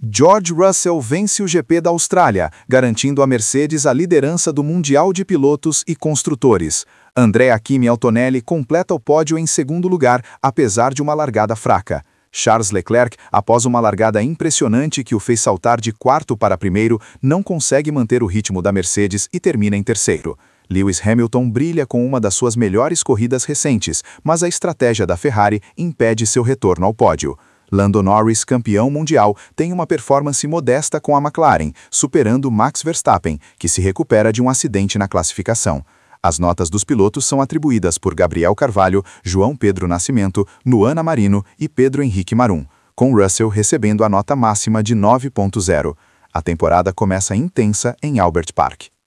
George Russell vence o GP da Austrália, garantindo à Mercedes a liderança do Mundial de Pilotos e Construtores. Andrea Kimi Antonelli completa o pódio em segundo lugar, apesar de uma largada fraca. Charles Leclerc, após uma largada impressionante que o fez saltar de quarto para primeiro, não consegue manter o ritmo da Mercedes e termina em terceiro. Lewis Hamilton brilha com uma das suas melhores corridas recentes, mas a estratégia da Ferrari impede seu retorno ao pódio. Lando Norris, campeão mundial, tem uma performance modesta com a McLaren, superando Max Verstappen, que se recupera de um acidente na classificação. As notas dos pilotos são atribuídas por Gabriel Carvalho, João Pedro Nascimento, Nuana Marino e Pedro Henrique Marum, com Russell recebendo a nota máxima de 9.0. A temporada começa intensa em Albert Park.